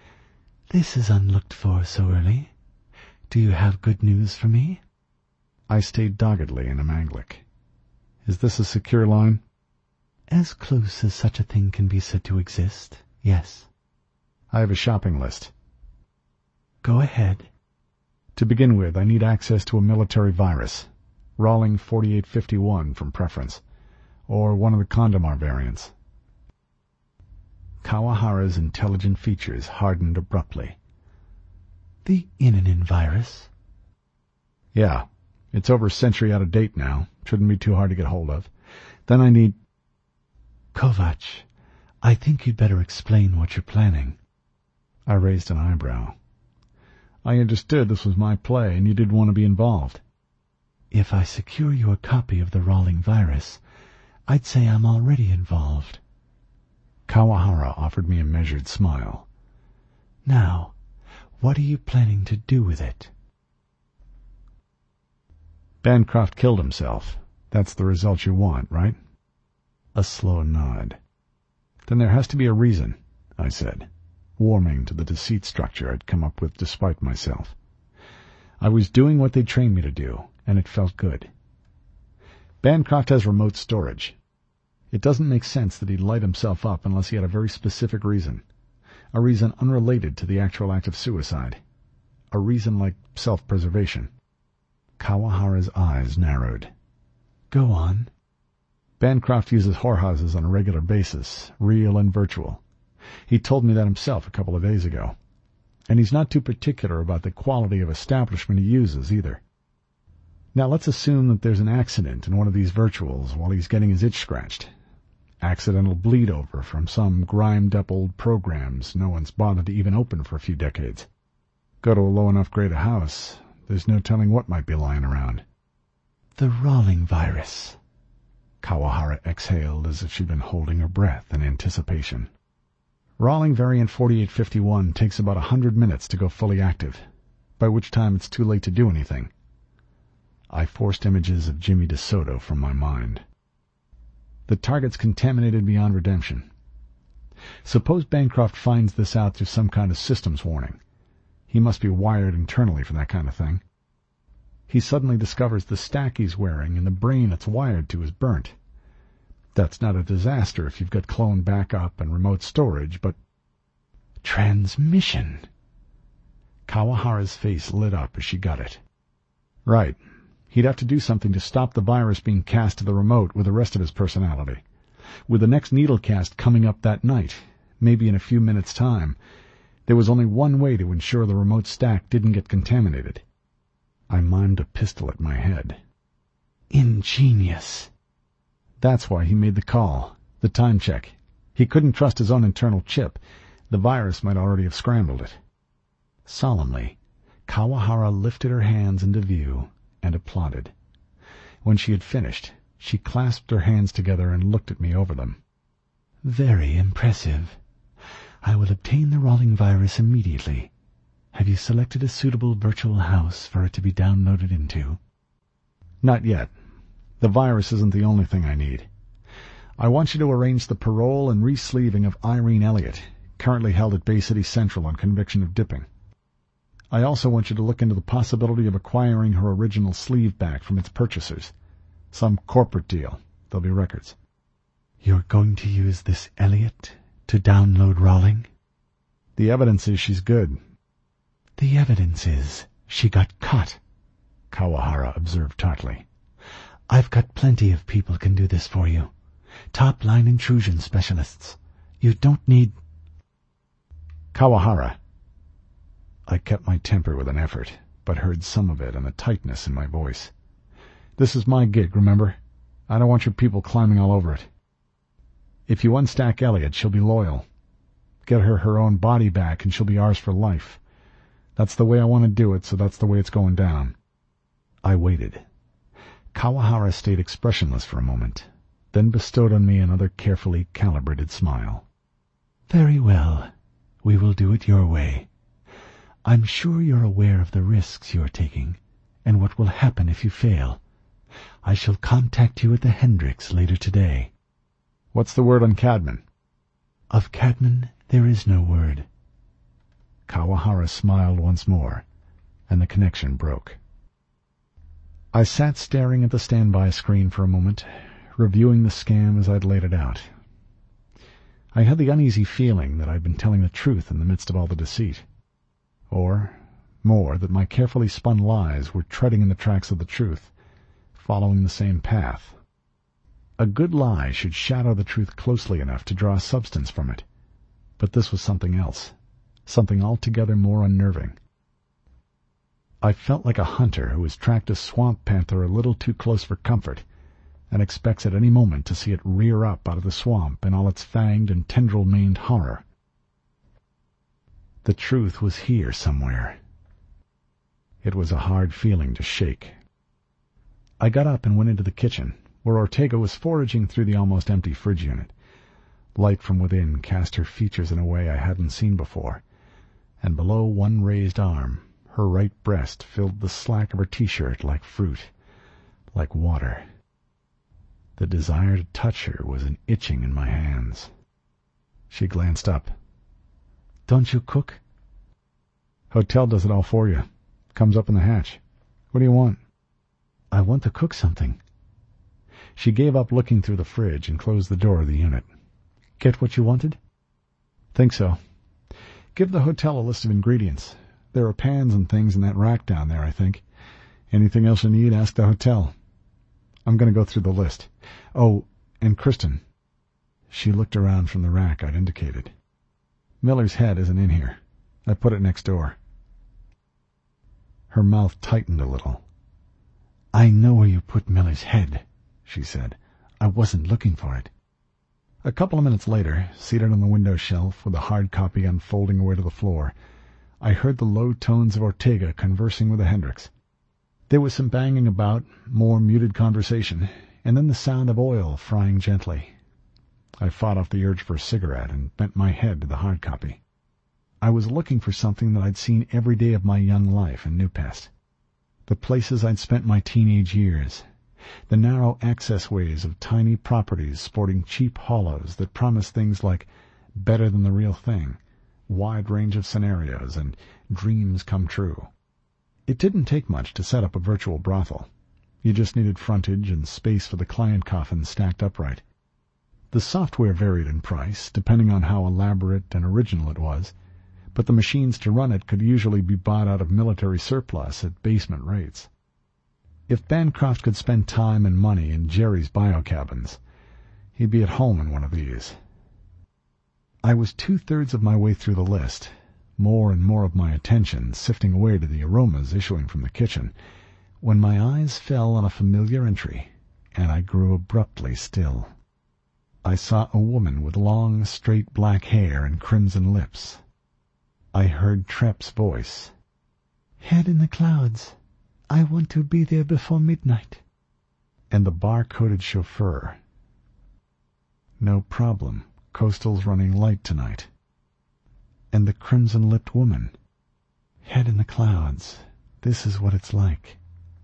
"This is unlooked for so early. Do you have good news for me?" I stayed doggedly in Amanglic. "Is this a secure line?" "As close as such a thing can be said to exist, yes." "I have a shopping list." "Go ahead." "To begin with, I need access to a military virus. Rawling 4851 from preference, or one of the Condamar variants." Kawahara's intelligent features hardened abruptly. "The Inanin virus?" "Yeah. It's over a century out of date now. Shouldn't be too hard to get hold of. Then I need—" "Kovac, I think you'd better explain what you're planning." I raised an eyebrow. "I understood this was my play and you didn't want to be involved." "If I secure you a copy of the Rawling virus, I'd say I'm already involved." Kawahara offered me a measured smile. "Now, what are you planning to do with it?" "Bancroft killed himself. That's the result you want, right?" A slow nod. "Then there has to be a reason," I said, warming to the deceit structure I'd come up with despite myself. I was doing what they trained me to do, and it felt good. "Bancroft has remote storage. It doesn't make sense that he'd light himself up unless he had a very specific reason. A reason unrelated to the actual act of suicide. A reason like self-preservation." Kawahara's eyes narrowed. "Go on." "Bancroft uses whorehouses on a regular basis, real and virtual. He told me that himself a couple of days ago. And he's not too particular about the quality of establishment he uses, either. Now let's assume that there's an accident in one of these virtuals while he's getting his itch scratched. Accidental bleed over from some grimed-up old programs no one's bothered to even open for a few decades. Go to a low enough grade of house, there's no telling what might be lying around." "The Rawling virus." Kawahara exhaled as if she'd been holding her breath in anticipation. "Rawling variant 4851 takes about 100 minutes to go fully active, by which time it's too late to do anything." I forced images of Jimmy DeSoto from my mind. "The target's contaminated beyond redemption. Suppose Bancroft finds this out through some kind of systems warning. He must be wired internally for that kind of thing. He suddenly discovers the stack he's wearing and the brain it's wired to is burnt. That's not a disaster if you've got clone backup and remote storage, but—" "Transmission." Kawahara's face lit up as she got it. "Right. He'd have to do something to stop the virus being cast to the remote with the rest of his personality. With the next needle cast coming up that night, maybe in a few minutes' time, there was only one way to ensure the remote stack didn't get contaminated. I mimed a pistol at my head. Ingenious. That's why he made the call, the time check. He couldn't trust his own internal chip. The virus might already have scrambled it. Solemnly, Kawahara lifted her hands into view and applauded. When she had finished, she clasped her hands together and looked at me over them. Very impressive. I will obtain the Rawling virus immediately. Have you selected a suitable virtual house for it to be downloaded into? Not yet. The virus isn't the only thing I need. I want you to arrange the parole and re-sleeving of Irene Elliott, currently held at Bay City Central on conviction of dipping. I also want you to look into the possibility of acquiring her original sleeve back from its purchasers. Some corporate deal. There'll be records. You're going to use this Elliott to download Rawling? The evidence is she's good. The evidence is she got caught, Kawahara observed tartly. I've got plenty of people can do this for you. Top-line intrusion specialists. You don't need... Kawahara. I kept my temper with an effort, but heard some of it in the tightness in my voice. This is my gig, remember? I don't want your people climbing all over it. If you unstack Elliott, she'll be loyal. Get her own body back, and she'll be ours for life. That's the way I want to do it, so that's the way it's going down. I waited. Kawahara stayed expressionless for a moment, then bestowed on me another carefully calibrated smile. Very well. We will do it your way. I'm sure you're aware of the risks you're taking, and what will happen if you fail. I shall contact you at the Hendricks later today. What's the word on Cadman? Of Cadman, there is no word. Kawahara smiled once more, and the connection broke. I sat staring at the standby screen for a moment, reviewing the scam as I'd laid it out. I had the uneasy feeling that I'd been telling the truth in the midst of all the deceit. Or, more, that my carefully spun lies were treading in the tracks of the truth, following the same path. A good lie should shadow the truth closely enough to draw substance from it. But this was something else, something altogether more unnerving. I felt like a hunter who has tracked a swamp panther a little too close for comfort, and expects at any moment to see it rear up out of the swamp in all its fanged and tendril-maned horror. The truth was here somewhere. It was a hard feeling to shake. I got up and went into the kitchen, where Ortega was foraging through the almost empty fridge unit. Light from within cast her features in a way I hadn't seen before, and below one raised arm, her right breast filled the slack of her T-shirt like fruit, like water. The desire to touch her was an itching in my hands. She glanced up. Don't you cook? Hotel does it all for you. Comes up in the hatch. What do you want? I want to cook something. She gave up looking through the fridge and closed the door of the unit. Get what you wanted? Think so. Give the hotel a list of ingredients. There are pans and things in that rack down there, I think. Anything else you need, ask the hotel. I'm going to go through the list. Oh, and Kristen. She looked around from the rack I'd indicated. Miller's head isn't in here. I put it next door. Her mouth tightened a little. I know where you put Miller's head, she said. I wasn't looking for it. A couple of minutes later, seated on the window shelf with a hard copy unfolding away to the floor, I heard the low tones of Ortega conversing with the Hendricks. There was some banging about, more muted conversation, and then the sound of oil frying gently. I fought off the urge for a cigarette and bent my head to the hard copy. I was looking for something that I'd seen every day of my young life in New Pest. The places I'd spent my teenage years, the narrow access ways of tiny properties sporting cheap hollows that promised things like better than the real thing, wide range of scenarios, and dreams come true. It didn't take much to set up a virtual brothel. You just needed frontage and space for the client coffin stacked upright. The software varied in price, depending on how elaborate and original it was, but the machines to run it could usually be bought out of military surplus at basement rates. If Bancroft could spend time and money in Jerry's biocabins, he'd be at home in one of these. I was 2/3 of my way through the list, more and more of my attention sifting away to the aromas issuing from the kitchen, when my eyes fell on a familiar entry, and I grew abruptly still. I saw a woman with long, straight black hair and crimson lips. I heard Trep's voice. "Head in the clouds. I want to be there before midnight." And the bar-coded chauffeur. "No problem. Coastal's running light tonight." And the crimson-lipped woman. "Head in the clouds. This is what it's like.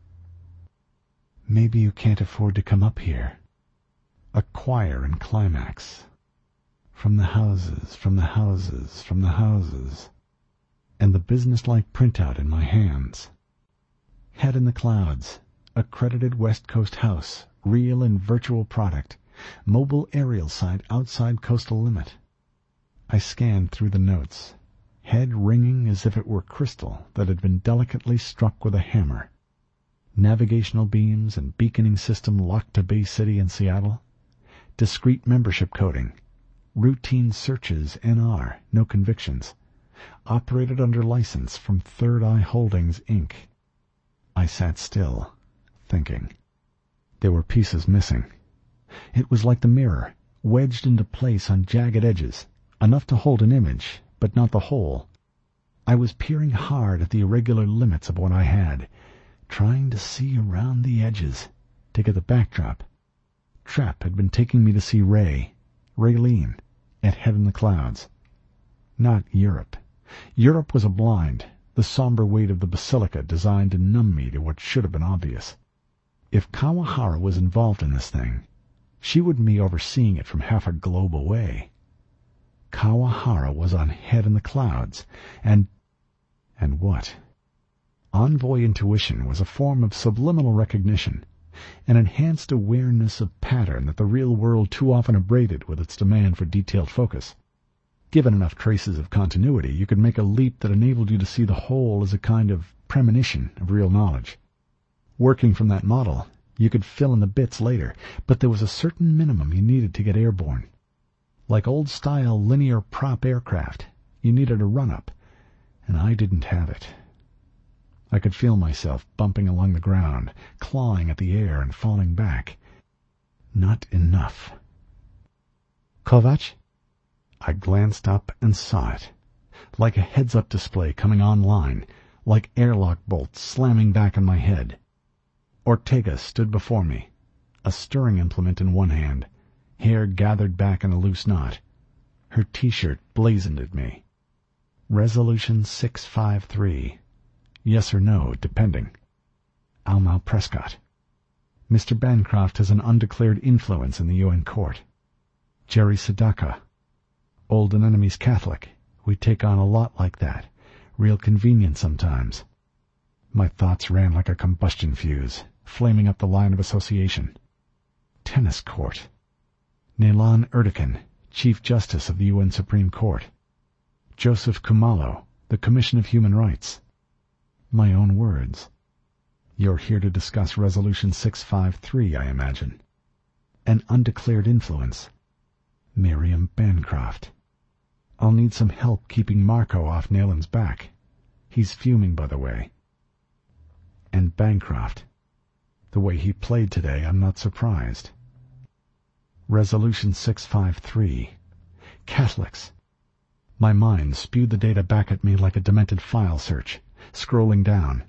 Maybe you can't afford to come up here." A choir in climax. "From the houses, from the houses, from the houses." And the business-like printout in my hands. Head in the clouds. Accredited West Coast house. Real and virtual product. Mobile aerial site outside coastal limit. I scanned through the notes. Head ringing as if it were crystal that had been delicately struck with a hammer. Navigational beams and beaconing system locked to Bay City and Seattle. Discrete membership coding. Routine searches NR, no convictions. Operated under license from Third Eye Holdings, Inc. I sat still, thinking. There were pieces missing. It was like the mirror, wedged into place on jagged edges, enough to hold an image, but not the whole. I was peering hard at the irregular limits of what I had, trying to see around the edges, to get the backdrop. Trep had been taking me to see Raylene, at Head in the Clouds. Not Europe. Europe was a blind, the somber weight of the basilica designed to numb me to what should have been obvious. If Kawahara was involved in this thing, she wouldn't be overseeing it from half a globe away. Kawahara was on Head in the Clouds, and what? Envoy intuition was a form of subliminal recognition, an enhanced awareness of pattern that the real world too often abraded with its demand for detailed focus. Given enough traces of continuity, you could make a leap that enabled you to see the whole as a kind of premonition of real knowledge. Working from that model, you could fill in the bits later, but there was a certain minimum you needed to get airborne. Like old-style linear prop aircraft, you needed a run-up, and I didn't have it. I could feel myself bumping along the ground, clawing at the air and falling back. Not enough. "Kovac?" I glanced up and saw it, like a heads-up display coming online, like airlock bolts slamming back on my head. Ortega stood before me, a stirring implement in one hand, hair gathered back in a loose knot. Her T-shirt blazoned at me. Resolution 653. Yes or no, depending. Almal Prescott. Mr. Bancroft has an undeclared influence in the UN court. Jerry Sadaka. Old and enemy's Catholic. We take on a lot like that. Real convenient sometimes. My thoughts ran like a combustion fuse, flaming up the line of association. Tennis court. Nelan Erdogan, Chief Justice of the UN Supreme Court. Joseph Kumalo, the Commission of Human Rights. My own words. You're here to discuss Resolution 653, I imagine. An undeclared influence. Miriam Bancroft. I'll need some help keeping Marco off Nelan's back. He's fuming, by the way. And Bancroft. The way he played today, I'm not surprised. Resolution 653. Catholics. My mind spewed the data back at me like a demented file search, scrolling down.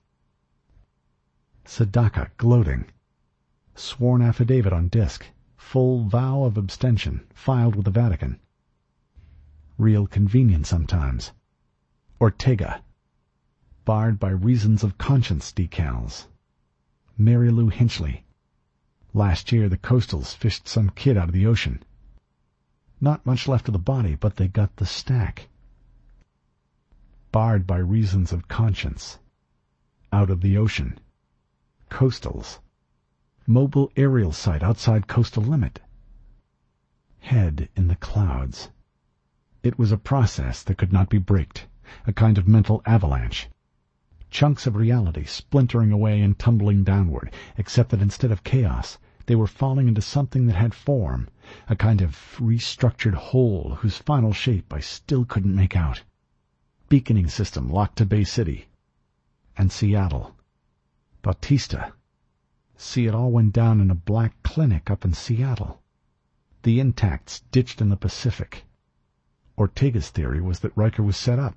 Sadaka gloating. Sworn affidavit on disk. Full vow of abstention, filed with the Vatican. Real convenient sometimes. Ortega. Barred by reasons of conscience decals. Mary Lou Hinchley. Last year the Coastals fished some kid out of the ocean. Not much left of the body, but they got the stack. Barred by reasons of conscience. Out of the ocean. Coastals. Mobile aerial site outside coastal limit. Head in the clouds. It was a process that could not be braked, a kind of mental avalanche. Chunks of reality splintering away and tumbling downward, except that instead of chaos, they were falling into something that had form, a kind of restructured whole whose final shape I still couldn't make out. Beaconing system locked to Bay City. And Seattle. Bautista. See, it all went down in a black clinic up in Seattle. The Intacts ditched in the Pacific. Ortega's theory was that Riker was set up.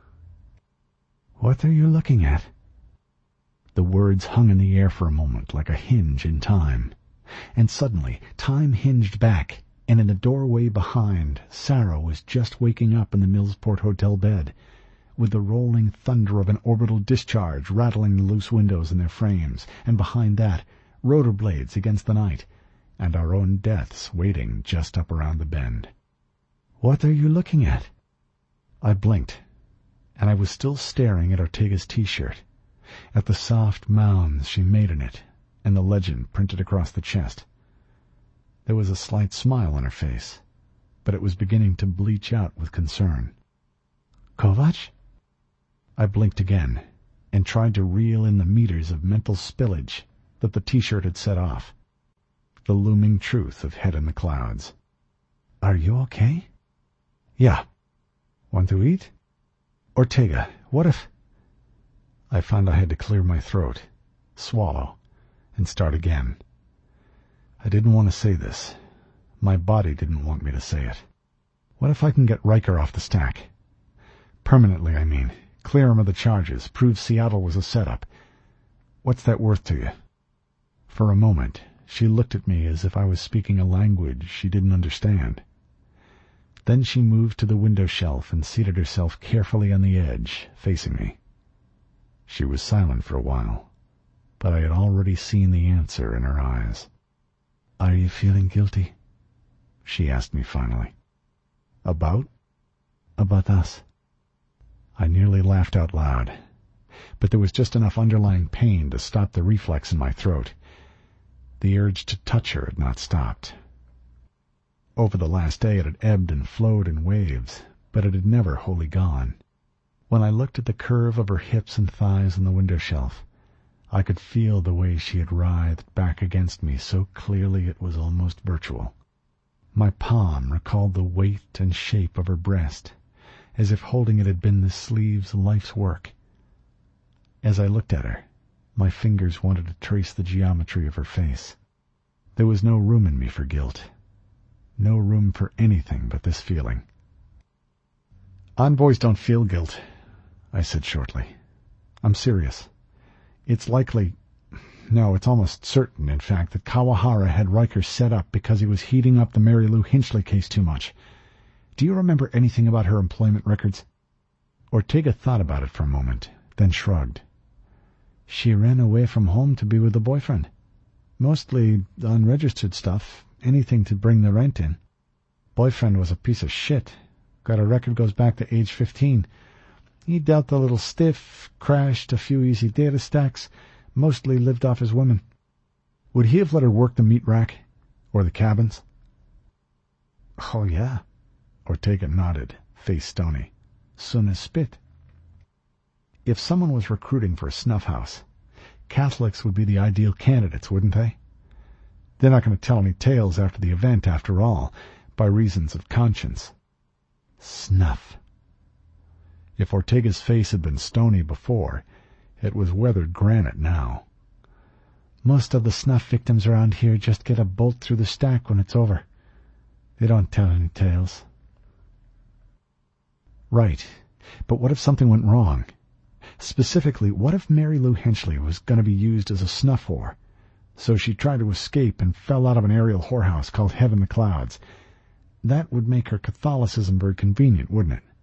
What are you looking at? The words hung in the air for a moment like a hinge in time. And suddenly, time hinged back, and in the doorway behind, Sarah was just waking up in the Millsport Hotel bed, with the rolling thunder of an orbital discharge rattling the loose windows in their frames, and behind that, rotor blades against the night, and our own deaths waiting just up around the bend. What are you looking at? I blinked, and I was still staring at Ortega's T-shirt, at the soft mounds she made in it, and the legend printed across the chest. There was a slight smile on her face, but it was beginning to bleach out with concern. Kovacs? I blinked again, and tried to reel in the meters of mental spillage that the T-shirt had set off. The looming truth of Head in the Clouds. Are you okay? Yeah. Want to eat? Ortega, what if... I found I had to clear my throat, swallow, and start again. I didn't want to say this. My body didn't want me to say it. What if I can get Riker off the stack? Permanently, I mean. Clear him of the charges. Prove Seattle was a setup. What's that worth to you? For a moment, she looked at me as if I was speaking a language she didn't understand. Then she moved to the window shelf and seated herself carefully on the edge, facing me. She was silent for a while, but I had already seen the answer in her eyes. Are you feeling guilty? She asked me finally. About? About us. I nearly laughed out loud, but there was just enough underlying pain to stop the reflex in my throat. The urge to touch her had not stopped. Over the last day it had ebbed and flowed in waves, but it had never wholly gone. When I looked at the curve of her hips and thighs on the window shelf, I could feel the way she had writhed back against me so clearly it was almost virtual. My palm recalled the weight and shape of her breast, as if holding it had been the sleeve's life's work. As I looked at her, my fingers wanted to trace the geometry of her face. There was no room in me for guilt. No room for anything but this feeling. Envoys don't feel guilt, I said shortly. I'm serious. It's likely, no, it's almost certain, in fact, that Kawahara had Riker set up because he was heating up the Mary Lou Hinchley case too much. Do you remember anything about her employment records? Ortega thought about it for a moment, then shrugged. She ran away from home to be with a boyfriend. Mostly unregistered stuff, anything to bring the rent in. Boyfriend was a piece of shit. Got a record goes back to age 15. He dealt a little stiff, crashed a few easy data stacks, mostly lived off his women. Would he have let her work the meat rack? Or the cabins? Oh, yeah. Ortega nodded, face stony. Soon as spit. If someone was recruiting for a snuff house, Catholics would be the ideal candidates, wouldn't they? They're not going to tell any tales after the event, after all, by reasons of conscience. Snuff. If Ortega's face had been stony before, it was weathered granite now. Most of the snuff victims around here just get a bolt through the stack when it's over. They don't tell any tales. Right, but what if something went wrong? Specifically, what if Mary Lou Hinchley was going to be used as a snuff whore? So she tried to escape and fell out of an aerial whorehouse called Head in the Clouds. That would make her Catholicism very convenient, wouldn't it?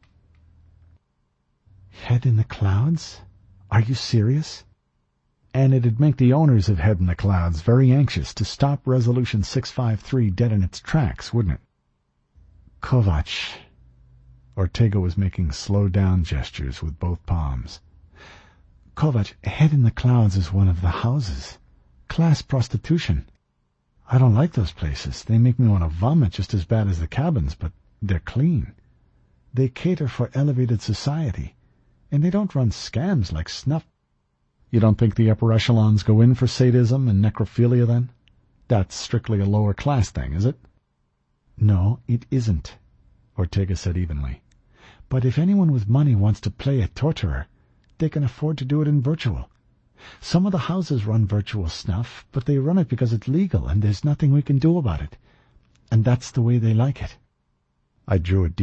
Head in the Clouds? Are you serious? And it'd make the owners of Head in the Clouds very anxious to stop Resolution 653 dead in its tracks, wouldn't it? Kovacs. Ortega was making slow-down gestures with both palms. Kovacs, Head in the Clouds is one of the houses. Class prostitution. I don't like those places. They make me want to vomit just as bad as the cabins, but they're clean. They cater for elevated society, and they don't run scams like snuff. You don't think the upper echelons go in for sadism and necrophilia, then? That's strictly a lower-class thing, is it? No, it isn't, Ortega said evenly. But if anyone with money wants to play a torturer, they can afford to do it in virtual. Some of the houses run virtual snuff, but they run it because it's legal and there's nothing we can do about it. And that's the way they like it." I drew a deep